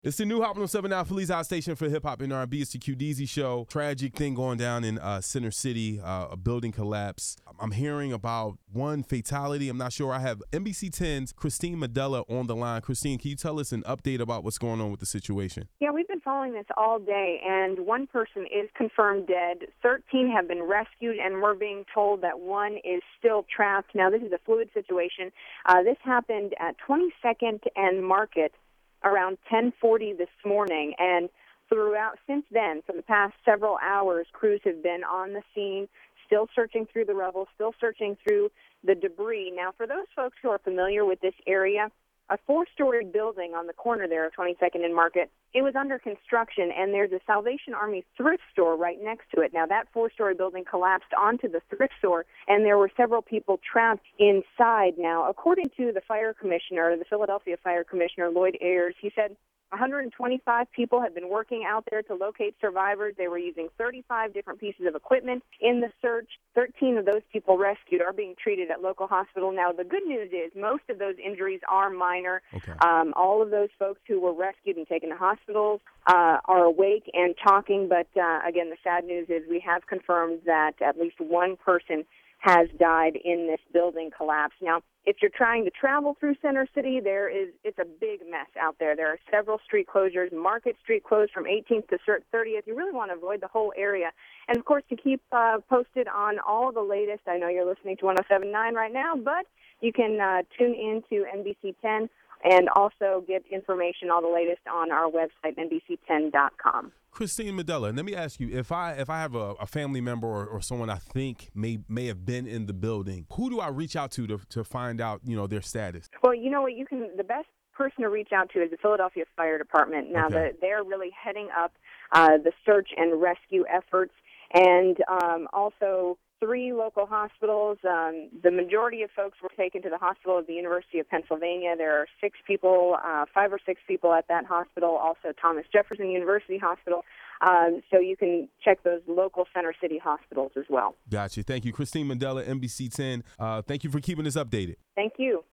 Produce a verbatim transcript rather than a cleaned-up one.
It's the new Hop on seven now Philly's Hot Station for hip hop and R and B. It's the Q D Z show. Tragic thing going down in uh, Center City, uh, a building collapse. I'm hearing about one fatality. I'm not sure. I have N B C ten's Christine Medella on the line. Christine, can you tell us an update about what's going on with the situation? Yeah, we've been following this all day, and one person is confirmed dead. thirteen have been rescued, and we're being told that one is still trapped. Now, this is a fluid situation. Uh, this happened at twenty-second and Market around ten forty this morning, and throughout since then, for the past several hours, crews have been on the scene, still searching through the rubble, still searching through the debris. Now, for those folks who are familiar with this area, a four-story building on the corner there of twenty-second and Market, it was under construction, and there's a Salvation Army thrift store right next to it. Now, that four-story building collapsed onto the thrift store, and there were several people trapped inside. Now, according to the fire commissioner, the Philadelphia Fire Commissioner, Lloyd Ayers, he said one hundred twenty-five people have been working out there to locate survivors. They were using thirty-five different pieces of equipment in the search. thirteen of those people rescued are being treated at local hospital. Now, the good news is most of those injuries are minor. Okay. Um, all of those folks who were rescued and taken to hospitals uh, are awake and talking. But, uh, again, the sad news is we have confirmed that at least one person has died in this building collapse. Now, if you're trying to travel through Center City, there is it's a big mess out there. There are several street closures. Market Street closed from eighteenth to thirtieth. You really want to avoid the whole area. And, of course, to keep uh, posted on all the latest, I know you're listening to one oh seven point nine right now, but you can uh, tune in to N B C ten and also get information, all the latest, on our website, N B C ten dot com. Christine Medella, and let me ask you, if I if I have a, a family member or, or someone I think may may have been in the building, who do I reach out to to, to find out, you know, their status? Well, you know what, you can the best person to reach out to is the Philadelphia Fire Department. Now, Okay. the, they're really heading up uh, the search and rescue efforts, and um, also three local hospitals. Um, the majority of folks were taken to the hospital of the University of Pennsylvania. There are six people, uh, five or six people at that hospital, also Thomas Jefferson University Hospital. Um, so you can check those local Center City hospitals as well. Gotcha. Thank you. Christine Medella, N B C ten. Uh, thank you for keeping us updated. Thank you.